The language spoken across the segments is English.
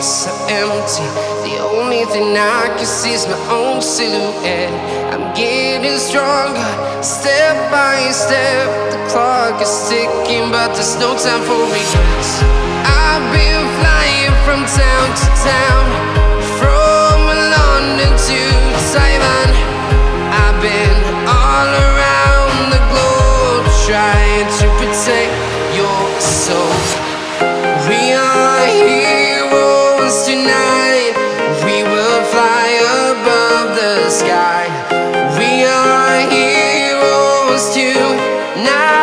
so empty. The only thing I can see is my own silhouette. I'm getting stronger, step by step. The clock is ticking, but there's no time for regrets. I've been flying from town to town, from London to Taiwan. I've been all around the globe, trying to protect your soul. We are heroes tonight. We will fly above the sky. We are heroes tonight.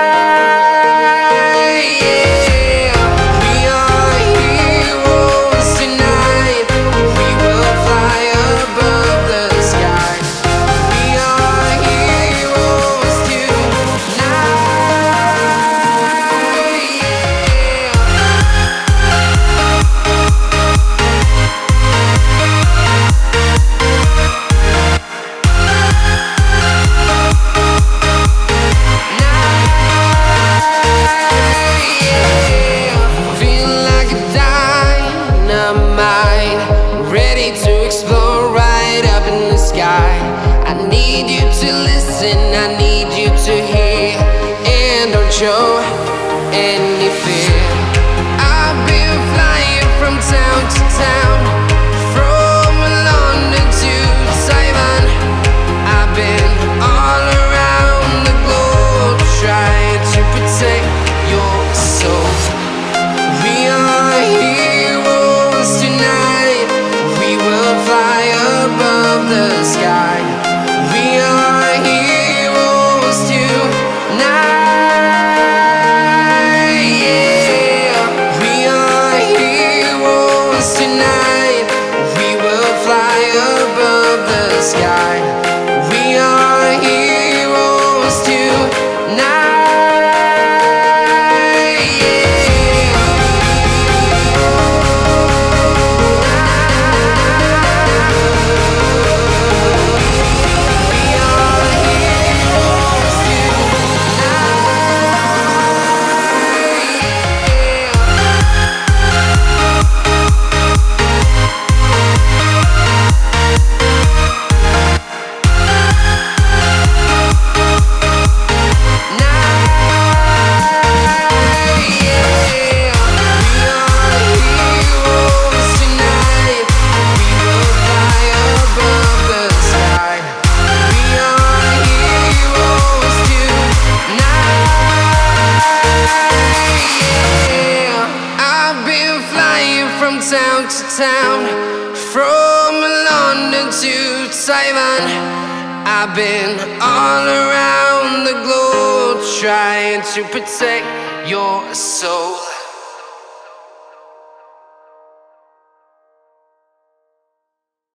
I need you to listen, I need you to hear, and don't show any fear. I've been flying from town to town, from London to Taiwan. I've been all around the globe, trying to protect your soul. We are heroes tonight. We will fly above the sky. We are heroes tonight. Yeah, we are heroes tonight. We will fly above the sky. We are heroes tonight. From town to town, from London to Taiwan. I've been all around the globe, trying to protect your soul.